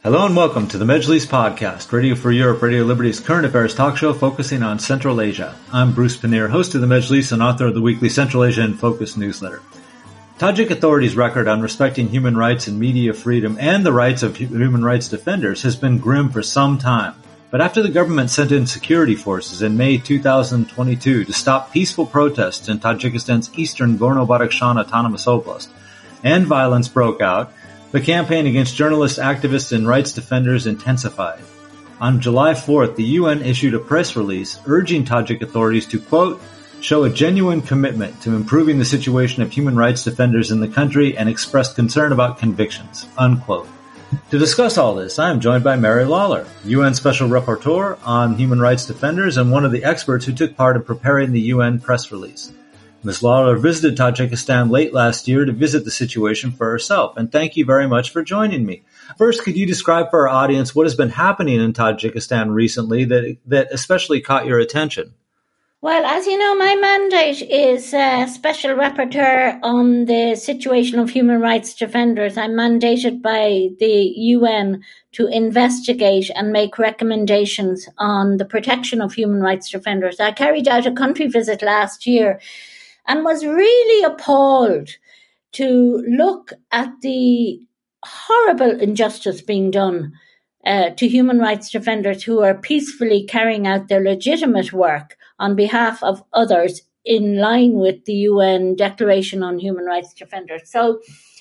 Hello and welcome to the Majlis Podcast, Radio for Europe, Radio Liberty's current affairs talk show focusing on Central Asia. I'm Bruce Pannier, host of the Majlis and author of the weekly Central Asia in Focus newsletter. Tajik authorities' record on respecting human rights and media freedom and the rights of human rights defenders has been grim for some time. But after the government sent in security forces in May 2022 to stop peaceful protests in Tajikistan's eastern Gorno-Badakhshan Autonomous Oblast, and violence broke out, the campaign against journalists, activists, and rights defenders intensified. On July 4th, the UN issued a press release urging Tajik authorities to, quote, show a genuine commitment to improving the situation of human rights defenders in the country and expressed concern about convictions, unquote. To discuss all this, I am joined by Mary Lawler, UN Special Rapporteur on Human Rights Defenders and one of the experts who took part in preparing the UN press release. Ms. Lawler visited Tajikistan late last year to visit the situation for herself, and thank you very much for joining me. First, could you describe for our audience what has been happening in Tajikistan recently that especially caught your attention? Well, as you know, my mandate is Special Rapporteur on the situation of human rights defenders. I'm mandated by the UN to investigate and make recommendations on the protection of human rights defenders. I carried out a country visit last year and was really appalled to look at the horrible injustice being done to human rights defenders who are peacefully carrying out their legitimate work on behalf of others in line with the UN Declaration on Human Rights Defenders. So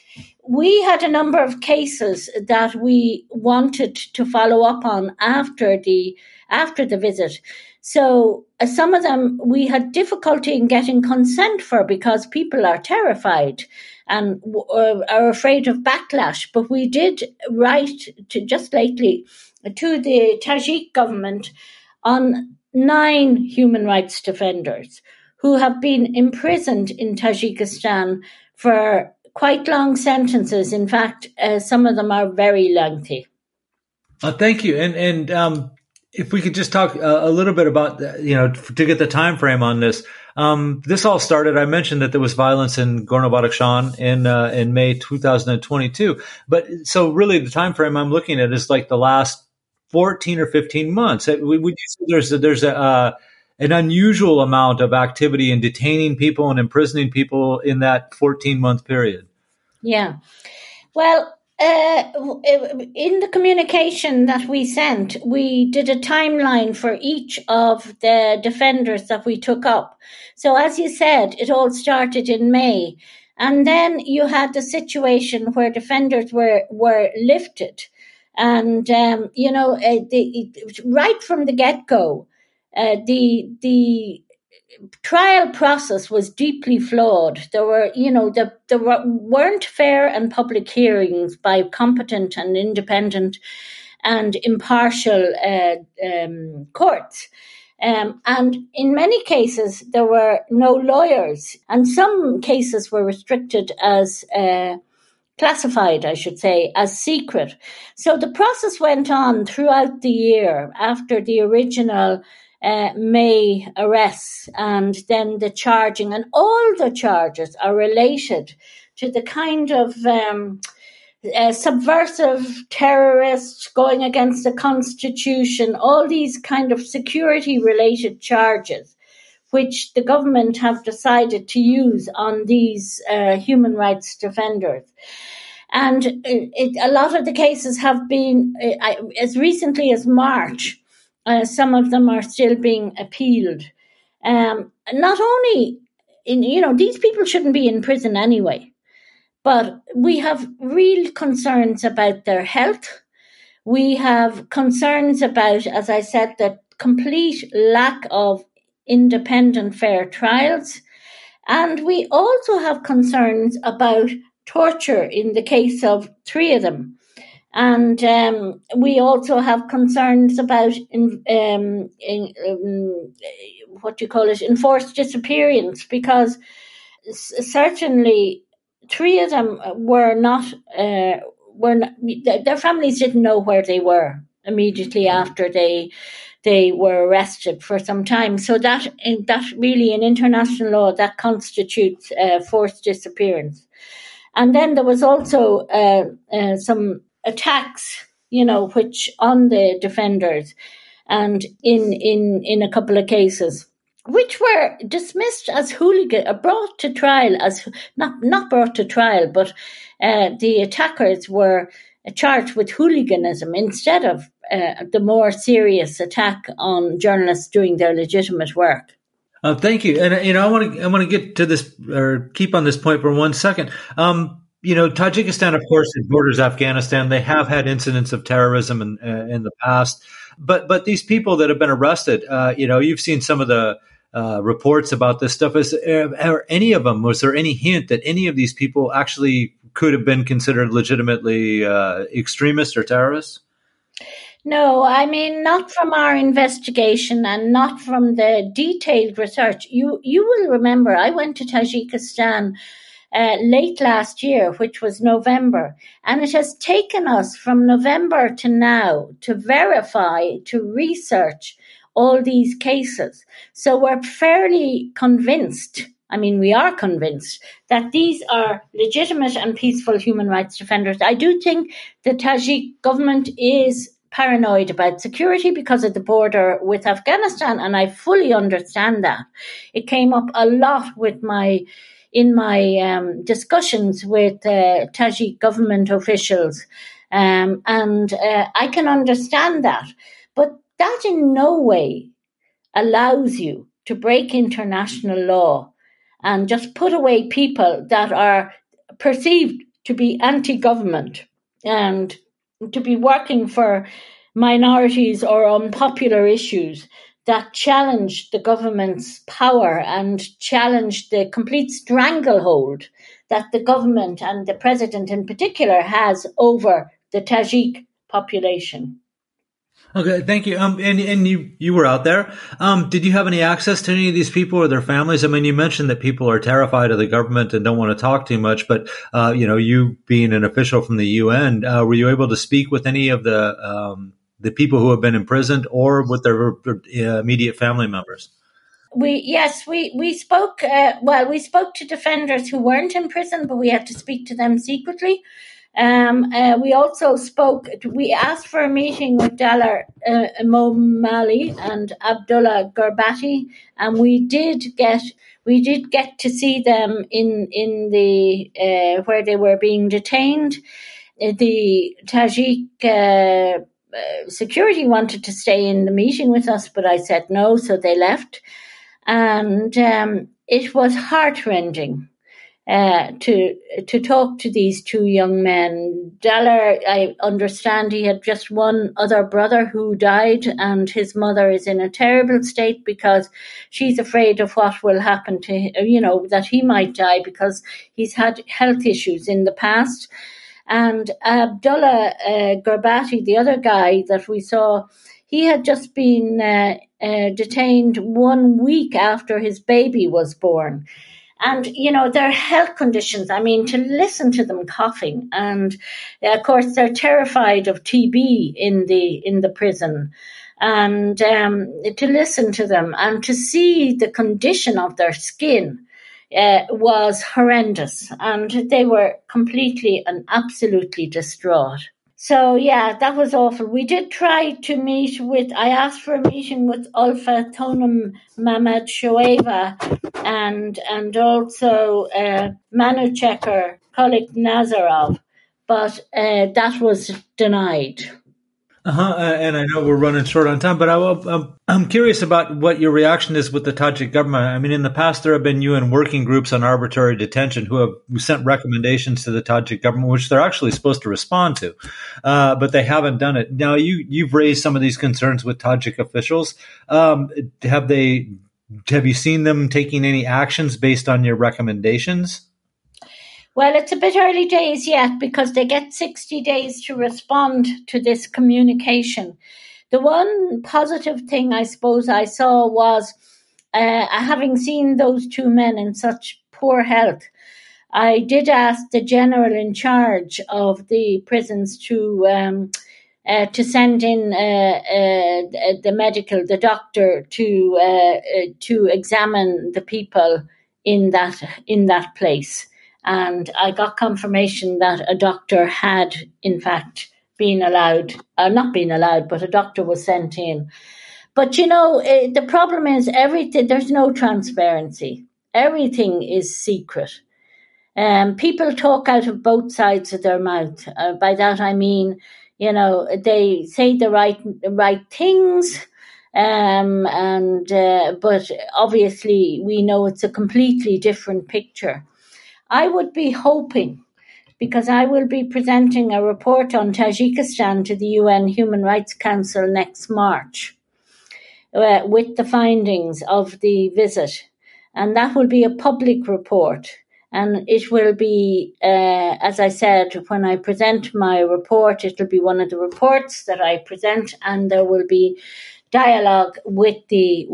we had a number of cases that we wanted to follow up on after the visit. So some of them we had difficulty in getting consent for because people are terrified and are afraid of backlash. But we did write just lately to the Tajik government on 9 human rights defenders who have been imprisoned in Tajikistan for quite long sentences. In fact, some of them are very lengthy. Thank you. And if we could just talk a little bit about, to get the time frame on this. This all started, I mentioned that there was violence in Gorno-Badakhshan in May 2022. But so really the time frame I'm looking at is like the last 14 or 15 months. Would you say there's an unusual amount of activity in detaining people and imprisoning people in that 14-month period? Yeah. Well, in the communication that we sent, we did a timeline for each of the defenders that we took up. So as you said, it all started in May. And then you had the situation where defenders were lifted. And, right from the get-go, the trial process was deeply flawed. There weren't fair and public hearings by competent and independent and impartial courts. And in many cases, there were no lawyers, and some cases were restricted as classified, I should say, as secret. So the process went on throughout the year after the original May arrests and then the charging, and all the charges are related to the kind of subversive terrorists going against the Constitution, all these kind of security-related charges, which the government have decided to use on these human rights defenders. And a lot of the cases have been, as recently as March, some of them are still being appealed. Not only, these people shouldn't be in prison anyway, but we have real concerns about their health. We have concerns about, as I said, the complete lack of independent fair trials. And we also have concerns about torture in the case of 3 of them. And we also have concerns about enforced disappearance, because certainly 3 of them were not, their families didn't know where they were immediately after they were arrested for some time. So that really, in international law, that constitutes forced disappearance. And then there was also some attacks, which on the defenders, and in a couple of cases, which were dismissed as hooligan, brought to trial as not brought to trial, but the attackers were charged with hooliganism instead of the more serious attack on journalists doing their legitimate work. Thank you, and I want to get to this or keep on this point for 1 second. Tajikistan, of course, it borders Afghanistan. They have had incidents of terrorism in the past, but these people that have been arrested, you've seen some of the reports about this stuff. Was there any hint that any of these people actually could have been considered legitimately extremists or terrorists? No, I mean, not from our investigation and not from the detailed research. You will remember I went to Tajikistan late last year, which was November, and it has taken us from November to now to verify, to research all these cases. So we're fairly convinced. I mean, we are convinced that these are legitimate and peaceful human rights defenders. I do think the Tajik government is paranoid about security because of the border with Afghanistan, and I fully understand that. It came up a lot in my discussions with Tajik government officials, and I can understand that. But that in no way allows you to break international law and just put away people that are perceived to be anti-government and to be working for minorities or unpopular issues that challenge the government's power and challenge the complete stranglehold that the government and the president in particular has over the Tajik population. Okay, thank you. And you were out there. Did you have any access to any of these people or their families? I mean, you mentioned that people are terrified of the government and don't want to talk too much. But you being an official from the UN, were you able to speak with any of the people who have been imprisoned or with their immediate family members? We spoke. We spoke to defenders who weren't in prison, but we had to speak to them secretly. We also we asked for a meeting with Dalar Momali and Abdullah Gurbati, and we did get to see them in the where they were being detained. The Tajik security wanted to stay in the meeting with us, but I said no, so they left. And it was heartrending to talk to these two young men. Dalar, I understand he had just one other brother who died, and his mother is in a terrible state because she's afraid of what will happen to him, that he might die because he's had health issues in the past. And Abdullah Gurbati, the other guy that we saw, he had just been detained 1 week after his baby was born. And, their health conditions, I mean, to listen to them coughing. And, of course, they're terrified of TB in the prison. And to listen to them and to see the condition of their skin was horrendous. And they were completely and absolutely distraught. So, yeah, that was awful. We did try to I asked for a meeting with Ulfa Tonam Mamad Shoeva and also Manucheker Kolik Nazarov, but that was denied. And I know we're running short on time, but I'm curious about what your reaction is with the Tajik government. I mean, in the past, there have been UN working groups on arbitrary detention who have sent recommendations to the Tajik government, which they're actually supposed to respond to, but they haven't done it. Now, you've raised some of these concerns with Tajik officials. Have you seen them taking any actions based on your recommendations? Well, it's a bit early days yet because they get 60 days to respond to this communication. The one positive thing I suppose I saw was having seen those two men in such poor health, I did ask the general in charge of the prisons to send in the doctor to examine the people in that place. And I got confirmation that a doctor had, in fact, not being allowed, but a doctor was sent in. But the problem is everything. There's no transparency. Everything is secret. People talk out of both sides of their mouth. By that I mean, they say the right things, but obviously we know it's a completely different picture. I would be hoping, because I will be presenting a report on Tajikistan to the UN Human Rights Council next March, with the findings of the visit. And that will be a public report. And it will be, as I said, when I present my report, it will be one of the reports that I present, and there will be dialogue with the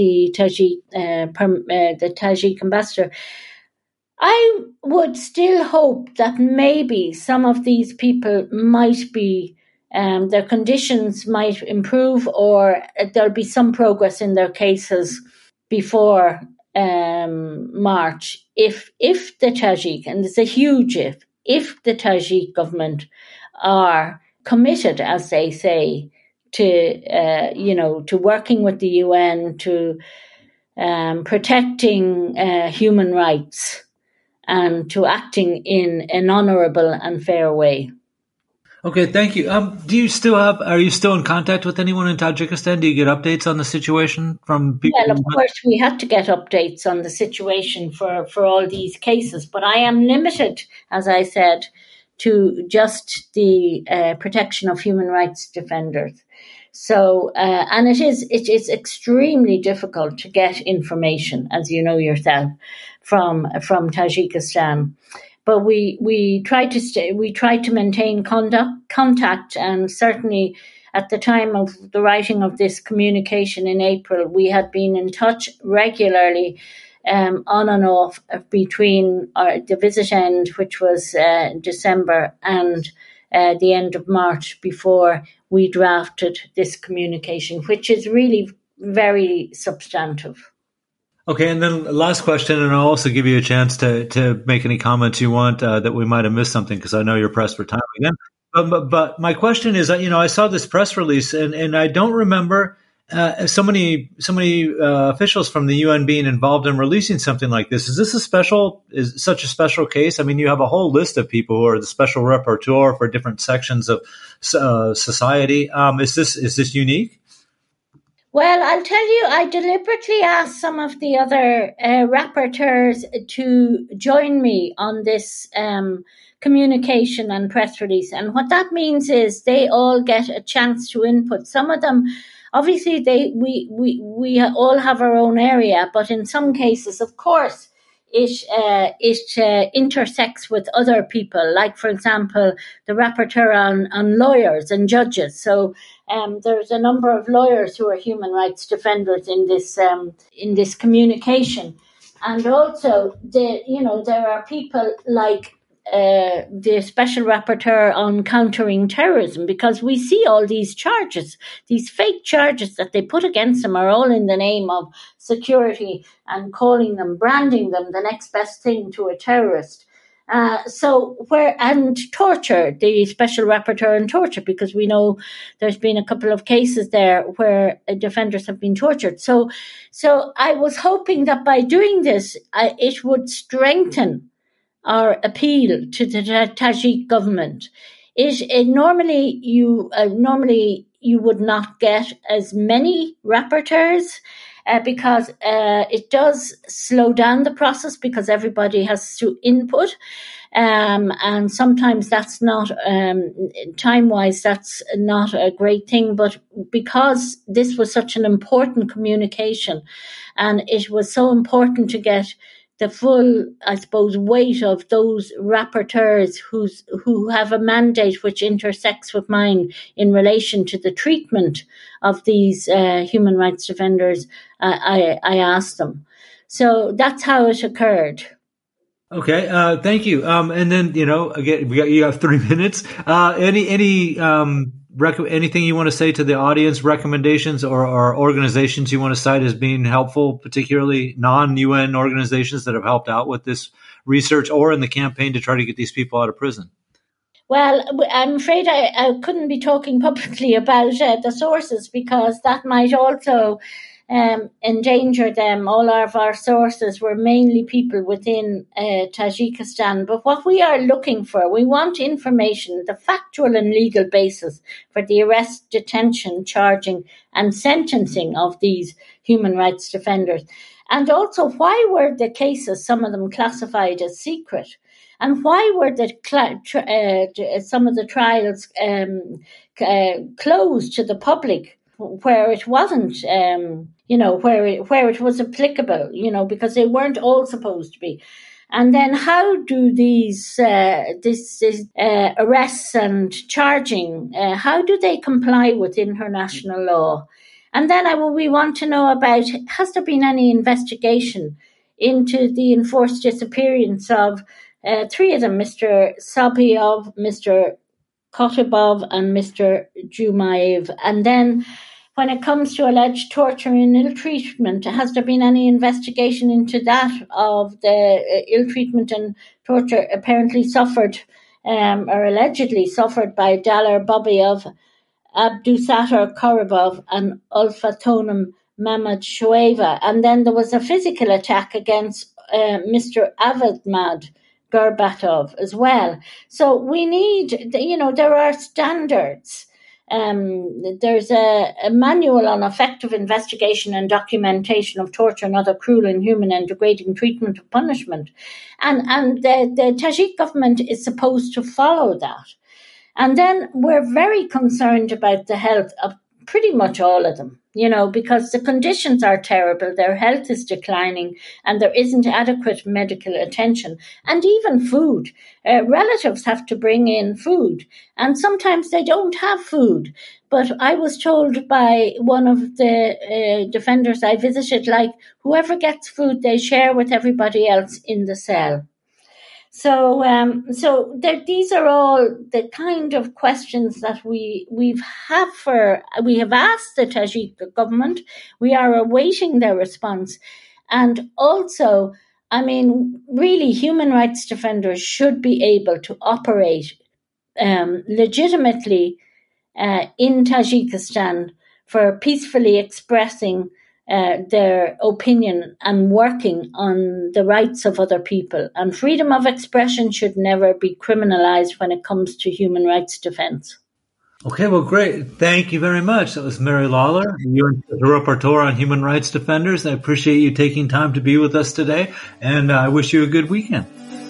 Tajik ambassador. I would still hope that maybe some of these people might be, their conditions might improve, or there'll be some progress in their cases before March. If the Tajik, and it's a huge if the Tajik government are committed, as they say, to working with the UN, to protecting human rights, and to acting in an honourable and fair way. Okay, thank you. Are you still in contact with anyone in Tajikistan? Do you get updates on the situation from people? Well, of course, we had to get updates on the situation for all these cases, but I am limited, as I said, to just the protection of human rights defenders. So, and it is extremely difficult to get information, as you know yourself, from Tajikistan. But we try to maintain contact, and certainly at the time of the writing of this communication in April, we had been in touch regularly, on and off, between the visit end, which was December, and the end of March, before we drafted this communication, which is really very substantive. Okay, and then last question, and I'll also give you a chance to make any comments you want that we might have missed something, because I know you're pressed for time again. But my question is, I saw this press release, and I don't remember so many officials from the UN being involved in releasing something like this. Is this such a special case? I mean, you have a whole list of people who are the special rapporteur for different sections of society. Is this unique? Well, I'll tell you, I deliberately asked some of the other rapporteurs to join me on this communication and press release. And what that means is they all get a chance to input. Some of them, obviously, we all have our own area, but in some cases, of course, it intersects with other people, like, for example, the rapporteur on lawyers and judges. So there's a number of lawyers who are human rights defenders in this communication, and also there are people like the special rapporteur on countering terrorism, because we see all these charges, these fake charges that they put against them, are all in the name of security and branding them the next best thing to a terrorist. And torture, the special rapporteur on torture, because we know there's been a couple of cases there where defenders have been tortured. So I was hoping that by doing this, it would strengthen our appeal to the Tajik government. Normally you would not get as many rapporteurs, because it does slow down the process, because everybody has to input, and sometimes that's not time-wise, that's not a great thing. But because this was such an important communication, and it was so important to get the full, I suppose, weight of those rapporteurs who have a mandate which intersects with mine in relation to the treatment of these human rights defenders, I asked them. So that's how it occurred. Okay, thank you. And then, again, you have 3 minutes. Anything you want to say to the audience, recommendations or organizations you want to cite as being helpful, particularly non-UN organizations that have helped out with this research or in the campaign to try to get these people out of prison? Well, I'm afraid I couldn't be talking publicly about the sources, because that might also endanger them. All of our sources were mainly people within Tajikistan. But what we are looking for, we want information, the factual and legal basis for the arrest, detention, charging and sentencing of these human rights defenders. And also, why were the cases, some of them classified as secret? And why were some of the trials closed to the public, where it wasn't, where it was applicable, because they weren't all supposed to be? And then how do these arrests and charging, how do they comply with international law? And then we want to know about, has there been any investigation into the enforced disappearance of three of them, Mr. Sabiov, Mr. Kotibov and Mr. Jumaev? And then when it comes to alleged torture and ill treatment, has there been any investigation into that, of the ill treatment and torture apparently suffered or allegedly suffered by Dalar Babiyev, Abdusattar Korobov and Ulfatonim Mamad Shoeva? And then there was a physical attack against Mr. Avadmad Gorbatov as well. So we need, there are standards. There's a manual on effective investigation and documentation of torture and other cruel, inhuman and degrading treatment or punishment. And the Tajik government is supposed to follow that. And then we're very concerned about the health of pretty much all of them, because the conditions are terrible, their health is declining, and there isn't adequate medical attention. And even food. Relatives have to bring in food, and sometimes they don't have food. But I was told by one of the defenders I visited, whoever gets food, they share with everybody else in the cell. So these are all the kind of questions that we have asked the Tajik government. We are awaiting their response. And also, really, human rights defenders should be able to operate legitimately in Tajikistan for peacefully expressing their opinion and working on the rights of other people. And freedom of expression should never be criminalized when it comes to human rights defense. Okay, well, great. Thank you very much. That was Mary Lawler, UN Rapporteur on Human Rights Defenders. I appreciate you taking time to be with us today, and I wish you a good weekend.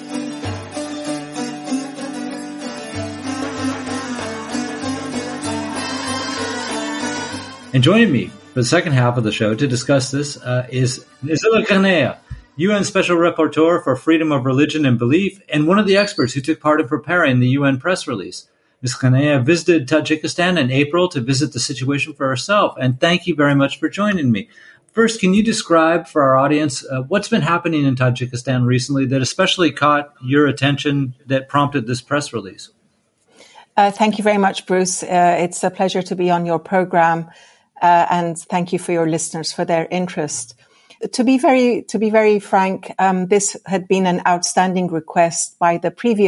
And joining me for the second half of the show to discuss this is Nizila Ghanea, UN Special Rapporteur for Freedom of Religion and Belief, and one of the experts who took part in preparing the UN press release. Ms. Ghanea visited Tajikistan in April to visit the situation for herself, and thank you very much for joining me. First, can you describe for our audience what's been happening in Tajikistan recently that especially caught your attention that prompted this press release? Thank you very much, Bruce. It's a pleasure to be on your program. And thank you for your listeners for their interest. To be very frank, this had been an outstanding request by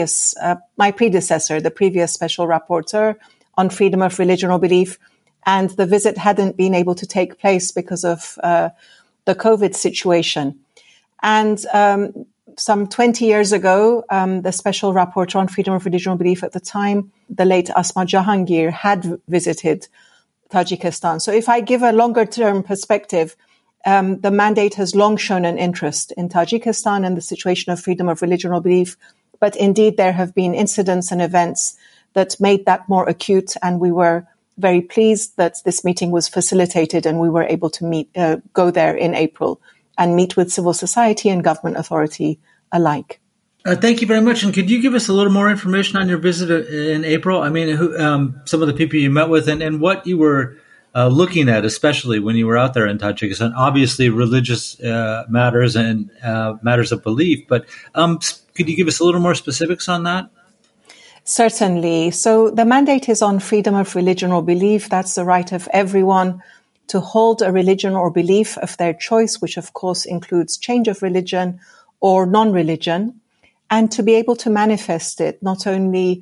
my predecessor, the previous special rapporteur on freedom of religion or belief, and the visit hadn't been able to take place because of the COVID situation. And some 20 years ago, the special rapporteur on freedom of religion or belief at the time, the late Asma Jahangir, had visited Tajikistan. So if I give a longer term perspective, the mandate has long shown an interest in Tajikistan and the situation of freedom of religion or belief. But indeed, there have been incidents and events that made that more acute. And we were very pleased that this meeting was facilitated and we were able to go there in April and meet with civil society and government authority alike. Thank you very much. And could you give us a little more information on your visit in April? Some of the people you met with and what you were looking at, especially when you were out there in Tajikistan. Obviously, religious matters and matters of belief. But could you give us a little more specifics on that? Certainly. So the mandate is on freedom of religion or belief. That's the right of everyone to hold a religion or belief of their choice, which of course includes change of religion or non-religion, and to be able to manifest it not only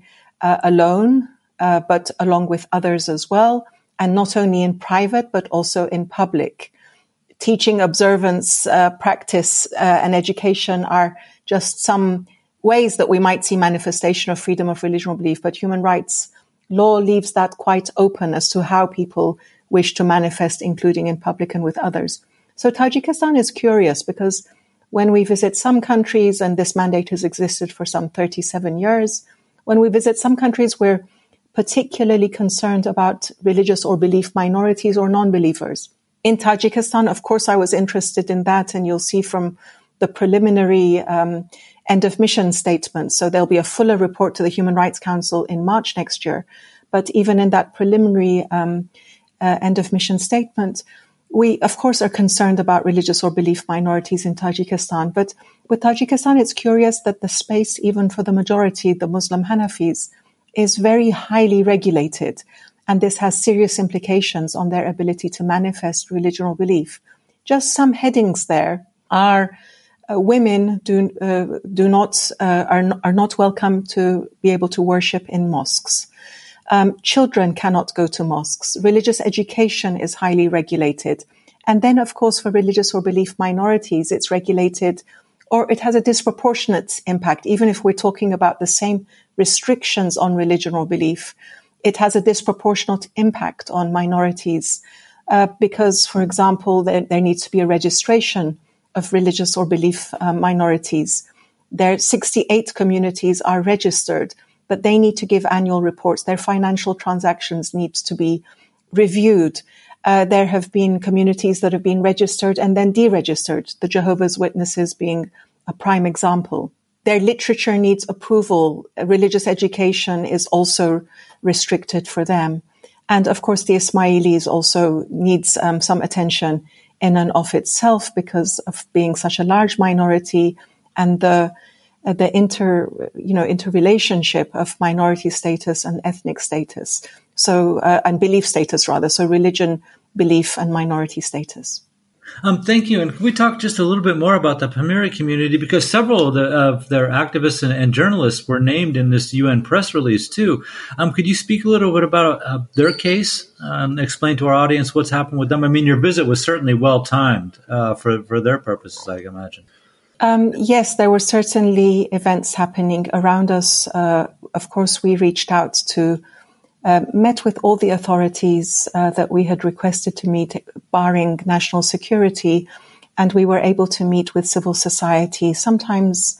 alone, but along with others as well, and not only in private, but also in public. Teaching, observance, practice, and education are just some ways that we might see manifestation of freedom of religion or belief, but human rights law leaves that quite open as to how people wish to manifest, including in public and with others. So Tajikistan is curious because when we visit some countries, and this mandate has existed for some 37 years, when we visit some countries, we're particularly concerned about religious or belief minorities or non-believers. In Tajikistan, of course, I was interested in that, and you'll see from the preliminary end of mission statement. So there'll be a fuller report to the Human Rights Council in March next year. But even in that preliminary end of mission statement, we, of course, are concerned about religious or belief minorities in Tajikistan. But with Tajikistan, it's curious that the space, even for the majority, the Muslim Hanafis, is very highly regulated. And this has serious implications on their ability to manifest religion or belief. Just some headings there are women are not welcome to be able to worship in mosques. Children cannot go to mosques. Religious education is highly regulated. And then, of course, for religious or belief minorities, it's regulated, or it has a disproportionate impact. Even if we're talking about the same restrictions on religion or belief, it has a disproportionate impact on minorities because, for example, there needs to be a registration of religious or belief minorities. Their 68 communities are registered, but they need to give annual reports. Their financial transactions needs to be reviewed. There have been communities that have been registered and then deregistered, the Jehovah's Witnesses being a prime example. Their literature needs approval. Religious education is also restricted for them. And of course, the Ismailis also needs some attention in and of itself because of being such a large minority and the interrelationship of minority status and ethnic status. So, and belief status rather. So religion, belief, and minority status. Thank you. And can we talk just a little bit more about the Pamiri community? Because several of their activists and journalists were named in this UN press release too. Could you speak a little bit about their case? Explain to our audience what's happened with them. I mean, your visit was certainly well timed for their purposes, I imagine. Yes, there were certainly events happening around us. Of course, we reached out to met with all the authorities that we had requested to meet, barring national security, and we were able to meet with civil society, sometimes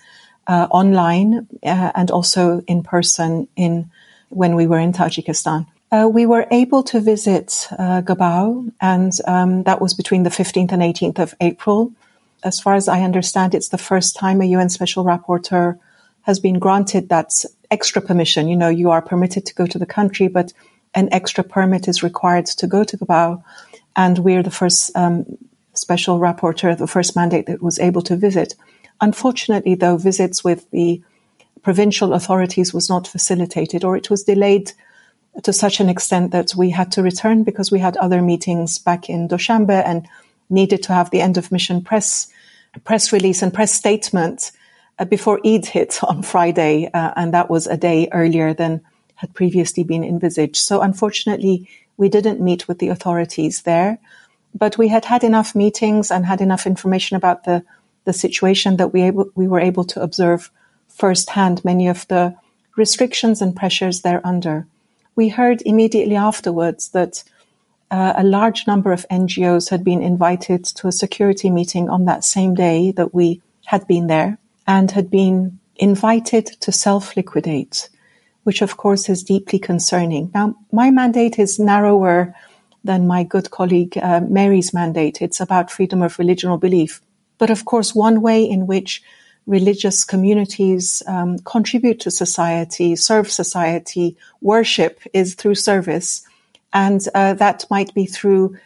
online and also in person when we were in Tajikistan. We were able to visit Gabao, and that was between the 15th and 18th of April. As far as I understand, it's the first time a UN Special Rapporteur has been granted that extra permission. You know, you are permitted to go to the country, but an extra permit is required to go to Gabao. And we're the first special rapporteur, the first mandate that was able to visit. Unfortunately, though, visits with the provincial authorities was not facilitated, or it was delayed to such an extent that we had to return because we had other meetings back in Dushanbe and needed to have the end of mission press release and press statement before Eid hit on Friday, and that was a day earlier than had previously been envisaged. So unfortunately, we didn't meet with the authorities there, but we had enough meetings and had enough information about the situation that we were able to observe firsthand many of the restrictions and pressures they're under. We heard immediately afterwards that a large number of NGOs had been invited to a security meeting on that same day that we had been there, and had been invited to self-liquidate, which of course is deeply concerning. Now, my mandate is narrower than my good colleague Mary's mandate. It's about freedom of religion or belief. But of course, one way in which religious communities contribute to society, serve society, worship is through service. And that might be through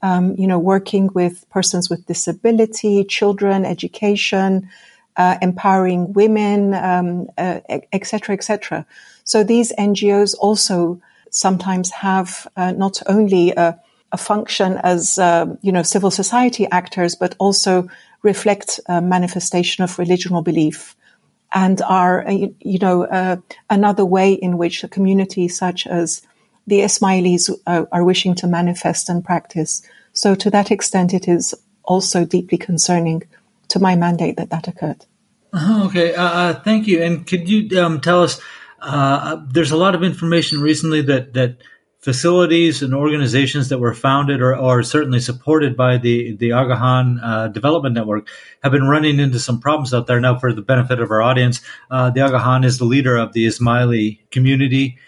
working with persons with disability, children, education, empowering women, et cetera, et cetera. So these NGOs also sometimes have not only a function as, civil society actors, but also reflect a manifestation of religion or belief. and are, another way in which a community such as the Ismailis are wishing to manifest and practice. So to that extent, it is also deeply concerning to my mandate that occurred. Okay, thank you. And could you tell us, there's a lot of information recently that facilities and organizations that were founded or certainly supported by the Agahan Development Network have been running into some problems out there. Now, for the benefit of our audience, the Agahan is the leader of the Ismaili community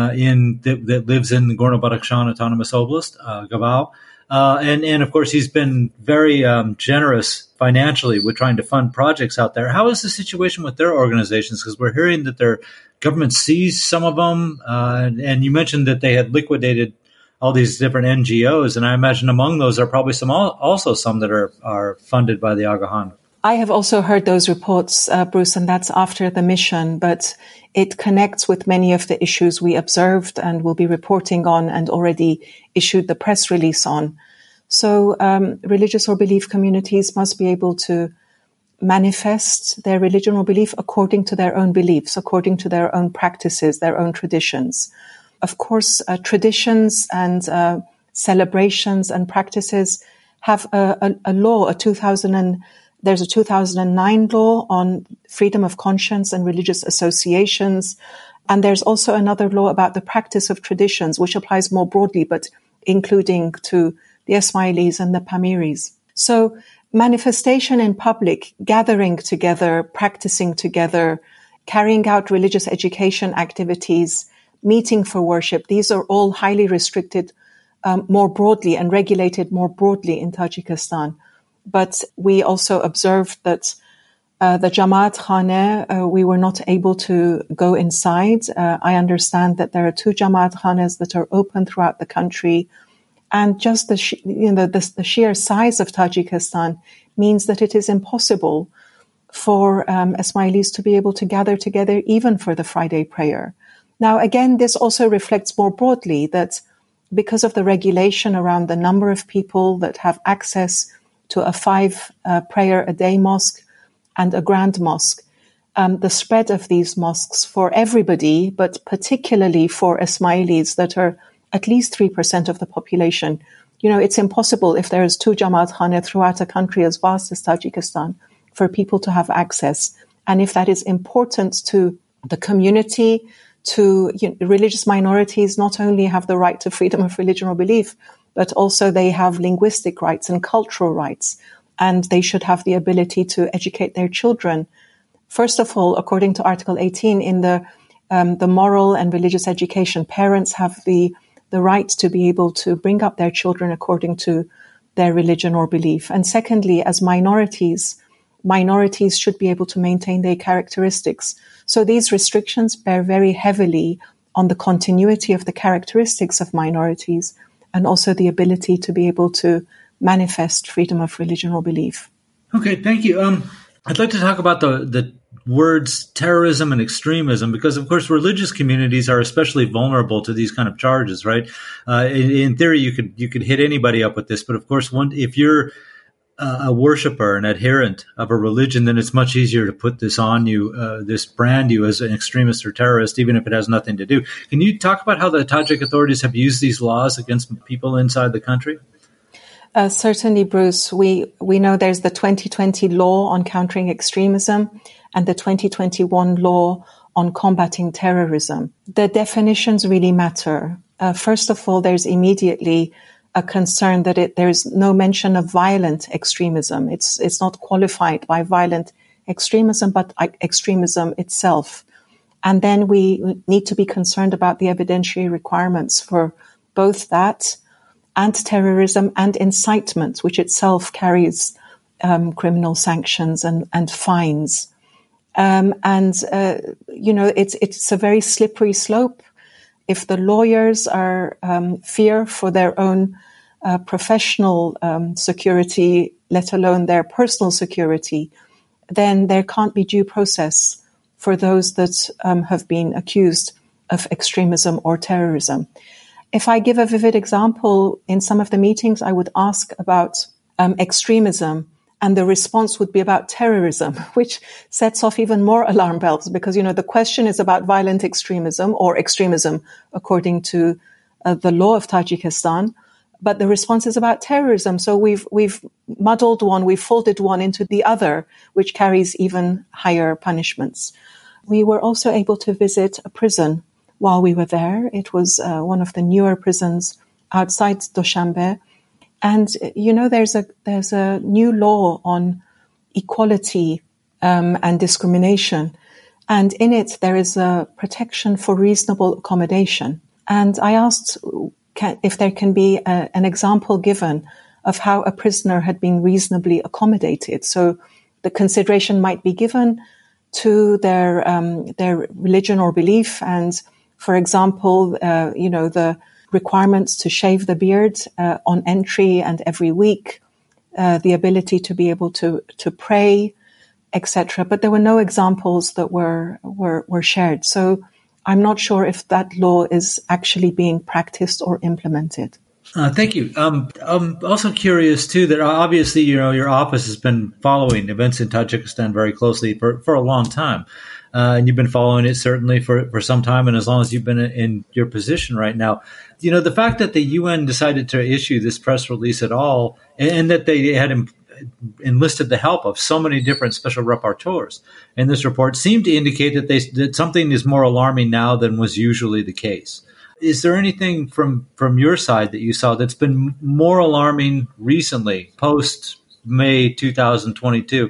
that lives in the Gorno-Badakhshan Autonomous Oblast, Gabao. And of course, he's been very generous financially with trying to fund projects out there. How is the situation with their organizations? Because we're hearing that their government seized some of them, and you mentioned that they had liquidated all these different NGOs, and I imagine among those are probably also some that are funded by the Agahan. I have also heard those reports, Bruce, and that's after the mission, but it connects with many of the issues we observed and will be reporting on and already issued the press release on. So religious or belief communities must be able to manifest their religion or belief according to their own beliefs, according to their own practices, their own traditions. Of course, traditions and celebrations and practices have a law, there's a 2009 law on freedom of conscience and religious associations. And there's also another law about the practice of traditions, which applies more broadly, but including to the Ismailis and the Pamiris. So manifestation in public, gathering together, practicing together, carrying out religious education activities, meeting for worship, these are all highly restricted more broadly and regulated more broadly in Tajikistan. But we also observed that the Jamaat Khane, we were not able to go inside. I understand that there are 2 Jamaat Khanes that are open throughout the country. And just the sheer size of Tajikistan means that it is impossible for Ismailis to be able to gather together even for the Friday prayer. Now, again, this also reflects more broadly that because of the regulation around the number of people that have access to a 5 prayer a day mosque and a grand mosque, the spread of these mosques for everybody, but particularly for Ismailis that are at least 3% of the population. It's impossible if there is 2 Jamaat Khane throughout a country as vast as Tajikistan for people to have access. And if that is important to the community, to religious minorities, not only have the right to freedom of religion or belief, but also they have linguistic rights and cultural rights, and they should have the ability to educate their children. First of all, according to Article 18 in the moral and religious education, parents have the right to be able to bring up their children according to their religion or belief. And secondly, as minorities should be able to maintain their characteristics. So these restrictions bear very heavily on the continuity of the characteristics of minorities and also the ability to be able to manifest freedom of religion or belief. Okay, thank you. I'd like to talk about the words terrorism and extremism, because of course religious communities are especially vulnerable to these kind of charges, right? In theory, you could hit anybody up with this, but of course, if you're a worshiper, an adherent of a religion, then it's much easier to put this on you, this brand you as an extremist or terrorist, even if it has nothing to do. Can you talk about how the Tajik authorities have used these laws against people inside the country? Certainly, Bruce. We know there's the 2020 law on countering extremism and the 2021 law on combating terrorism. The definitions really matter. First of all, there's immediately a concern that there's no mention of violent extremism. It's not qualified by violent extremism, but extremism itself. And then we need to be concerned about the evidentiary requirements for both that and terrorism and incitement, which itself carries criminal sanctions and fines. It's a very slippery slope. If the lawyers are fear for their own professional security, let alone their personal security, then there can't be due process for those that have been accused of extremism or terrorism. If I give a vivid example, in some of the meetings, I would ask about extremism and the response would be about terrorism, which sets off even more alarm bells because, the question is about violent extremism or extremism according to the law of Tajikistan. But the response is about terrorism. So we've muddled one, we've folded one into the other, which carries even higher punishments. We were also able to visit a prison while we were there. It was one of the newer prisons outside Dushanbe. And, there's a new law on equality and discrimination. And in it, there is a protection for reasonable accommodation. And I asked if there can be an example given of how a prisoner had been reasonably accommodated. So the consideration might be given to their religion or belief. And, for example, the requirements to shave the beard on entry and every week, the ability to be able to pray, etc. But there were no examples that were shared. So I'm not sure if that law is actually being practiced or implemented. Thank you. I'm also curious, too, that obviously, your office has been following events in Tajikistan very closely for a long time. And you've been following it certainly for some time and as long as you've been in your position right now. The fact that the UN decided to issue this press release at all and that they had enlisted the help of so many different special rapporteurs in this report seemed to indicate that something is more alarming now than was usually the case. Is there anything from your side that you saw that's been more alarming recently, post May 2022,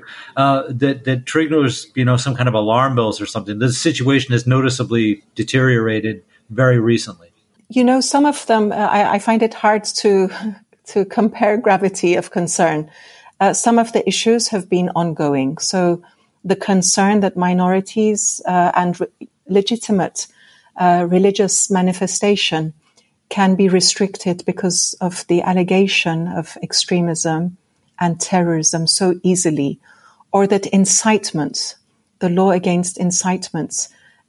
that triggers, some kind of alarm bells or something? The situation has noticeably deteriorated very recently. Some of them, I find it hard to compare gravity of concern. Some of the issues have been ongoing. So the concern that minorities and legitimate religious manifestation can be restricted because of the allegation of extremism and terrorism so easily, or that incitement, the law against incitements,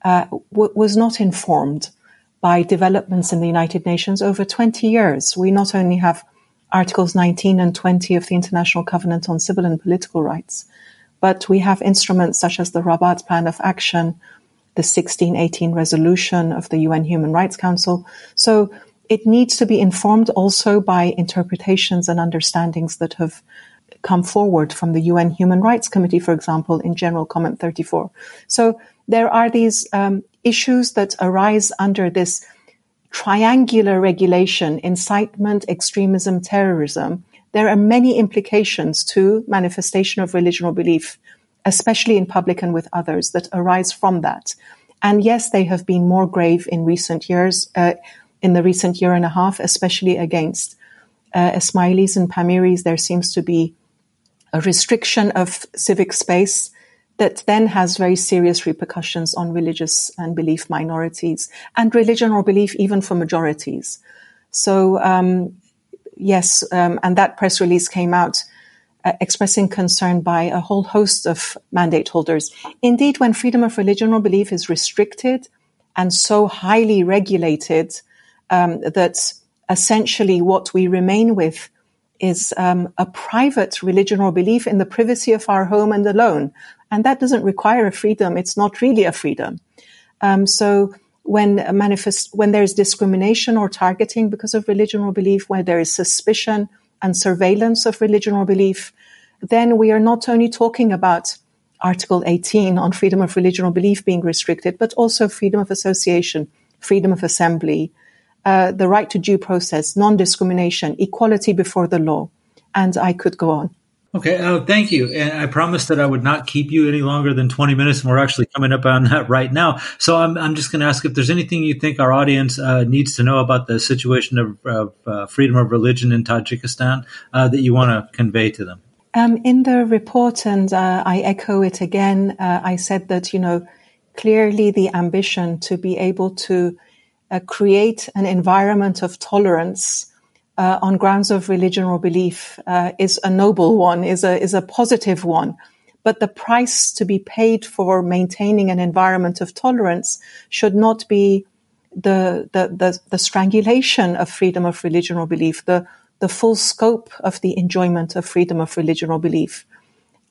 was not informed by developments in the United Nations over 20 years. We not only have Articles 19 and 20 of the International Covenant on Civil and Political Rights, but we have instruments such as the Rabat Plan of Action, the 1618 resolution of the UN Human Rights Council. So it needs to be informed also by interpretations and understandings that have come forward from the UN Human Rights Committee, for example, in General Comment 34. So there are these issues that arise under this triangular regulation: incitement, extremism, terrorism. There are many implications to manifestation of religion or belief, especially in public and with others, that arise from that. And yes, they have been more grave in recent years, in the recent year and a half, especially against Ismailis and Pamiris. There seems to be a restriction of civic space that then has very serious repercussions on religious and belief minorities and religion or belief even for majorities. So, yes, and that press release came out expressing concern by a whole host of mandate holders. Indeed, when freedom of religion or belief is restricted and so highly regulated that essentially what we remain with is a private religion or belief in the privacy of our home and alone. And that doesn't require a freedom. It's not really a freedom. So when there's discrimination or targeting because of religion or belief, where there is suspicion and surveillance of religion or belief, then we are not only talking about Article 18 on freedom of religion or belief being restricted, but also freedom of association, freedom of assembly, the right to due process, non-discrimination, equality before the law. And I could go on. Okay, thank you. And I promised that I would not keep you any longer than 20 minutes, and we're actually coming up on that right now. So I'm just going to ask if there's anything you think our audience needs to know about the situation of freedom of religion in Tajikistan that you want to convey to them. In the report, and I echo it again, I said that, clearly the ambition to be able to create an environment of tolerance on grounds of religion or belief is a noble one, is a positive one. But the price to be paid for maintaining an environment of tolerance should not be the strangulation of freedom of religion or belief, the full scope of the enjoyment of freedom of religion or belief.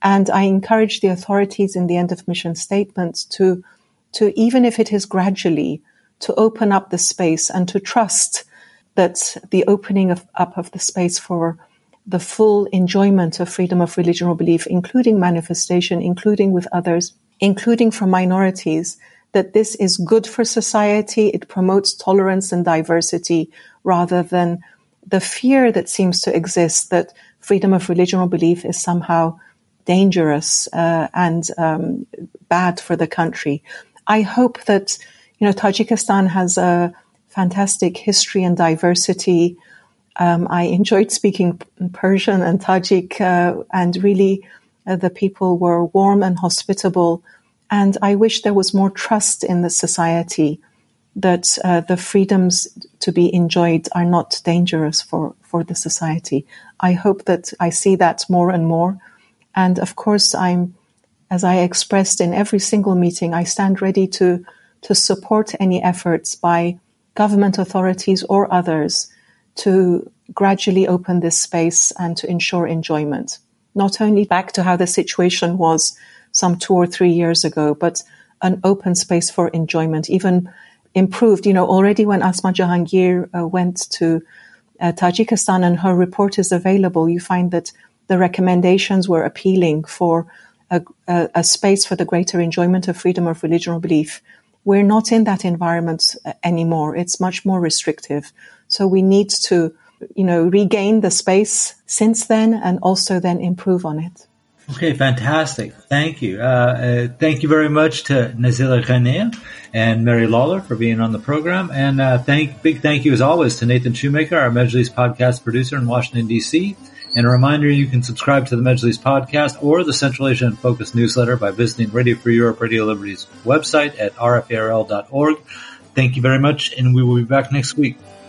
And I encourage the authorities in the end of mission statements to even if it is gradually, to open up the space and to trust that the opening up of the space for the full enjoyment of freedom of religion or belief, including manifestation, including with others, including for minorities, that this is good for society. It promotes tolerance and diversity rather than the fear that seems to exist that freedom of religion or belief is somehow dangerous and bad for the country. I hope that, Tajikistan has a fantastic history and diversity. I enjoyed speaking Persian and Tajik, and really the people were warm and hospitable. And I wish there was more trust in the society that the freedoms to be enjoyed are not dangerous for the society. I hope that I see that more and more. And of course, as I expressed in every single meeting, I stand ready to support any efforts by government authorities or others to gradually open this space and to ensure enjoyment. Not only back to how the situation was some 2 or 3 years ago, but an open space for enjoyment, even improved. Already when Asma Jahangir went to Tajikistan, and her report is available, you find that the recommendations were appealing for a space for the greater enjoyment of freedom of religion or belief. We're not in that environment anymore. It's much more restrictive. So we need to, regain the space since then and also then improve on it. Okay, fantastic. Thank you. Thank you very much to Nazila Ghanea and Mary Lawler for being on the program. And big thank you as always to Nathan Shoemaker, our Majlis podcast producer in Washington, D.C. And a reminder, you can subscribe to the Majlis podcast or the Central Asia in Focus newsletter by visiting Radio Free Europe, Radio Liberty's website at rfarl.org. Thank you very much, and we will be back next week.